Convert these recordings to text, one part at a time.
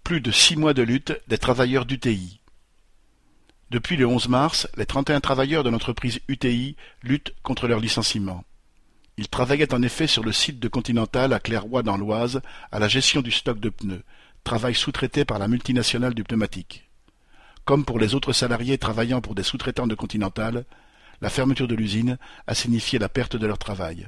Plus de 6 mois de lutte des travailleurs d'UTI. Depuis le 11 mars, les 31 travailleurs de l'entreprise UTI luttent contre leur licenciement. Ils travaillaient en effet sur le site de Continental à Clairoy dans l'Oise à la gestion du stock de pneus, travail sous-traité par la multinationale du pneumatique. Comme pour les autres salariés travaillant pour des sous-traitants de Continental, la fermeture de l'usine a signifié la perte de leur travail.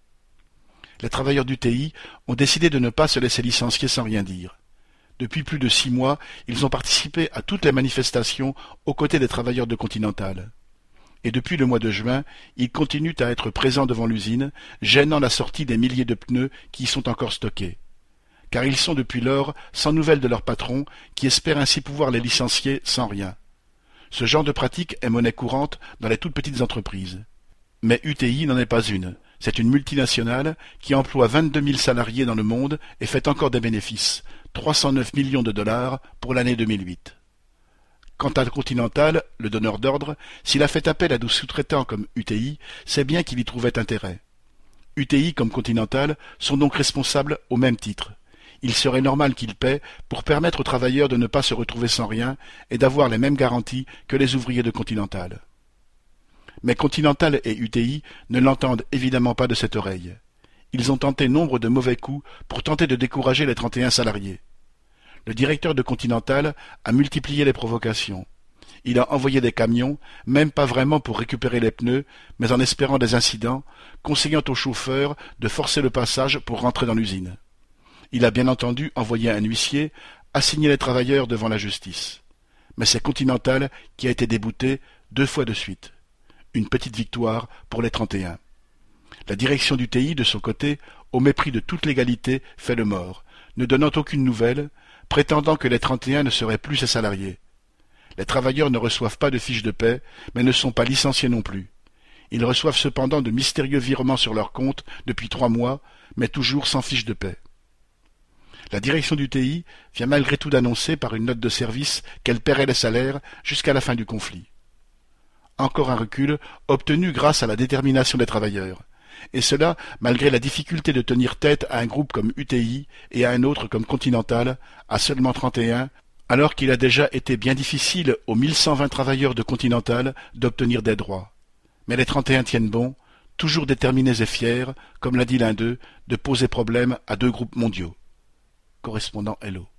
Les travailleurs d'UTI ont décidé de ne pas se laisser licencier sans rien dire. Depuis plus de 6 mois, ils ont participé à toutes les manifestations aux côtés des travailleurs de Continental. Et depuis le mois de juin, ils continuent à être présents devant l'usine, gênant la sortie des milliers de pneus qui y sont encore stockés. Car ils sont depuis lors sans nouvelles de leur patron, qui espère ainsi pouvoir les licencier sans rien. Ce genre de pratique est monnaie courante dans les toutes petites entreprises. Mais UTI n'en est pas une. C'est une multinationale qui emploie 22 000 salariés dans le monde et fait encore des bénéfices, 309 millions de dollars pour l'année 2008. Quant à Continental, le donneur d'ordre, s'il a fait appel à des sous-traitants comme UTI, c'est bien qu'il y trouvait intérêt. UTI comme Continental sont donc responsables au même titre. Il serait normal qu'ils paient pour permettre aux travailleurs de ne pas se retrouver sans rien et d'avoir les mêmes garanties que les ouvriers de Continental. Mais Continental et UTI ne l'entendent évidemment pas de cette oreille. Ils ont tenté nombre de mauvais coups pour tenter de décourager les 31 salariés. Le directeur de Continental a multiplié les provocations. Il a envoyé des camions, même pas vraiment pour récupérer les pneus, mais en espérant des incidents, conseillant aux chauffeurs de forcer le passage pour rentrer dans l'usine. Il a bien entendu envoyé un huissier, assigner les travailleurs devant la justice. Mais c'est Continental qui a été débouté 2 fois de suite. Une petite victoire pour les 31. La direction d'UTI, de son côté, au mépris de toute légalité, fait le mort, ne donnant aucune nouvelle, prétendant que les 31 ne seraient plus ses salariés. Les travailleurs ne reçoivent pas de fiches de paie, mais ne sont pas licenciés non plus. Ils reçoivent cependant de mystérieux virements sur leur compte depuis 3 mois, mais toujours sans fiche de paie. La direction d'UTI vient malgré tout d'annoncer par une note de service qu'elle paierait les salaires jusqu'à la fin du conflit. Encore un recul obtenu grâce à la détermination des travailleurs, et cela malgré la difficulté de tenir tête à un groupe comme UTI et à un autre comme Continental, à seulement 31, alors qu'il a déjà été bien difficile aux 1120 travailleurs de Continental d'obtenir des droits. Mais les 31 tiennent bon, toujours déterminés et fiers, comme l'a dit l'un d'eux, de poser problème à 2 groupes mondiaux. Correspondant Hello.